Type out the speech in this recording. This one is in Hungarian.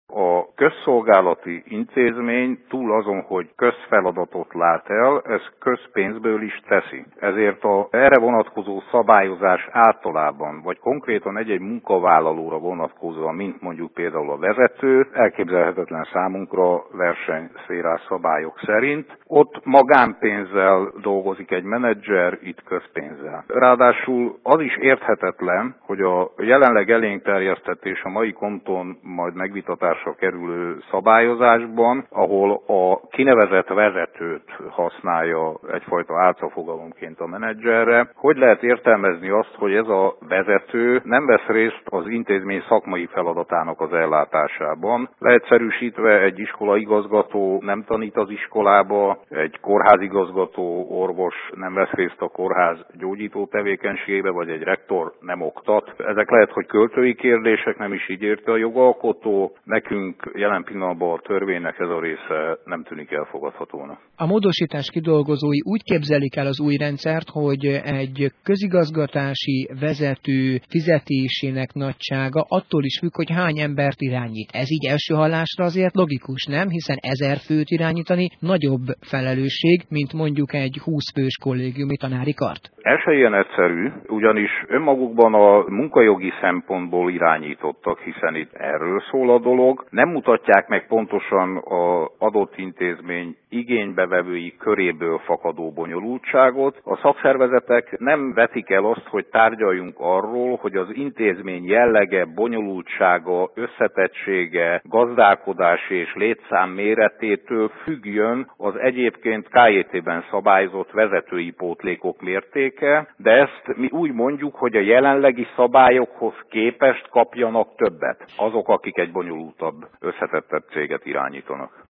A közszolgálati intézmény túl azon, hogy közfeladatot lát el, ez közpénzből is teszi. Ezért erre vonatkozó szabályozás általában, vagy konkrétan egy-egy munkavállalóra vonatkozóan, mint mondjuk például a vezető, elképzelhetetlen számunkra versenyszférás szabályok szerint. Ott magánpénzzel dolgozik egy menedzser, itt közpénzzel. Ráadásul az is érthetetlen, hogy a jelenleg elénk terjesztett és a mai ponton majd megvitatásra kerülő szabályozásban, ahol a kinevezett vezetőt használja egyfajta álcafogalomként a menedzserre, hogy lehet értelmezni azt, hogy ez a vezető nem vesz részt az intézmény szakmai feladatának az ellátásában. Leegyszerűsítve egy iskolaigazgató nem tanít az iskolába, egy kórházigazgató, orvos nem vesz részt a kórház gyógyító tevékenységébe, vagy egy rektor nem oktat. Ezek lehet, hogy költői kérdések, nem is így érte a jogalkotó. Nekünk jelen pillanatban a törvénynek ez a része nem tűnik elfogadhatónak. A módosítás kidolgozói úgy képzelik el az új rendszert, hogy egy közigazgatási vezető fizetésének nagysága attól is függ, hogy hány embert irányít. Ez így első hallásra azért logikus, nem? Hiszen 1000 főt irányítani nagyobb felelősség, mint mondjuk egy 20 fős kollégiumi tanári kart. Ez se ilyen egyszerű, ugyanis önmagukban a munkajogi szempontból irányítottak, hiszen itt erről szól a dolog. Nem mutatják meg pontosan az adott intézmény igénybevevői köréből fakadó bonyolultságot. A szakszervezetek nem vetik el azt, hogy tárgyaljunk arról, hogy az intézmény jellege, bonyolultsága, összetettsége, gazdálkodási és létszám méretétől függjön az egyébként KJT-ben szabályozott vezetői pótlékok mértéke, de ezt mi úgy mondjuk, hogy a jelenlegi szabályokhoz képest kapjanak többet azok, akik egy bonyolultabb, összetettebb céget irányítanak.